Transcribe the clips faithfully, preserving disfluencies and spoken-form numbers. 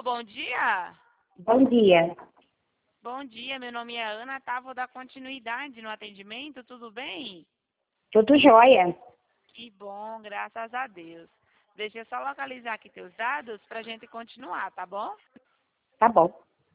bom dia. Bom dia. Bom dia, meu nome é Ana, tá? Vou dar continuidade no atendimento, tudo bem? Tudo jóia. Que bom, graças a Deus. Deixa eu só localizar aqui teus dados pra gente continuar, tá bom? Tá bom.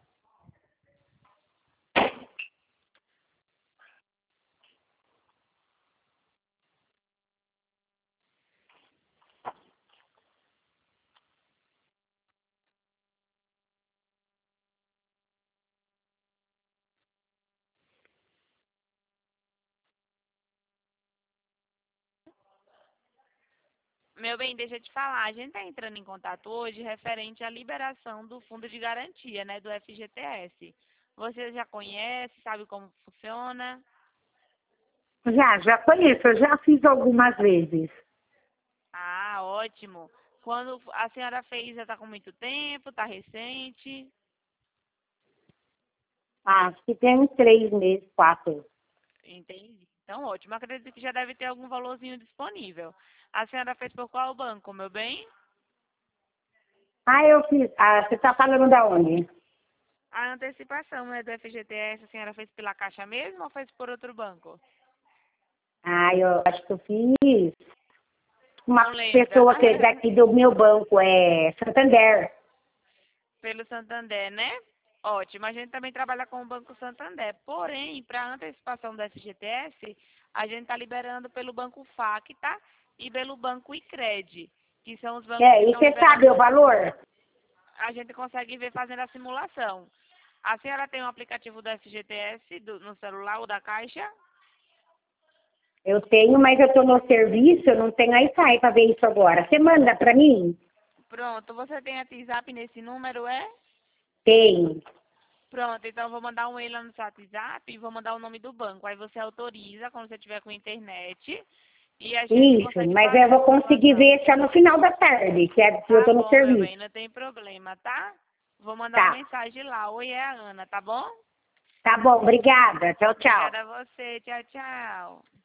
Meu bem, deixa eu te falar, a gente tá entrando em contato hoje referente à liberação do fundo de garantia, né, do F G T S. Você já conhece, sabe como funciona? Já, já conheço, eu já fiz algumas vezes. Ah, ótimo. Quando a senhora fez, já tá com muito tempo, tá recente? Ah, acho que tem uns três meses, quatro. Entendi. Então, ótimo. Acredito que já deve ter algum valorzinho disponível. A senhora fez por qual banco, meu bem? Ah, eu fiz. Ah, você tá falando da onde? A antecipação, né, do F G T S, a senhora fez pela Caixa mesmo ou fez por outro banco? Ah, eu acho que eu fiz. Uma Não lembra, pessoa né? que é daqui do meu banco, é Santander. Pelo Santander, né? Ótimo. A gente também trabalha com o Banco Santander. Porém, para antecipação do F G T S, a gente está liberando pelo Banco Facta e pelo Banco Icred, que são os bancos que É, e estão você liberando. sabe o valor? A gente consegue ver fazendo a simulação. A senhora tem um aplicativo do F G T S do- no celular ou da Caixa? Eu tenho, mas eu tô no serviço, eu não tenho Wi-Fi para ver isso agora. Você manda para mim? Pronto. Você tem WhatsApp nesse número, é? Tem. Pronto. Então, eu vou mandar um e-mail lá no seu WhatsApp e vou mandar o nome do banco. Aí você autoriza quando você tiver com internet e a gente Isso, consegue mas eu fazer a vou conseguir simulação. ver só no final da tarde, que é que eu Tá tô no bom, meu serviço. bem. Não tem problema, tá? Vou mandar uma Tá. mensagem lá. Oi, é a Ana, tá bom? Tá bom, obrigada. Tchau, tchau. Obrigada a você. Tchau, tchau.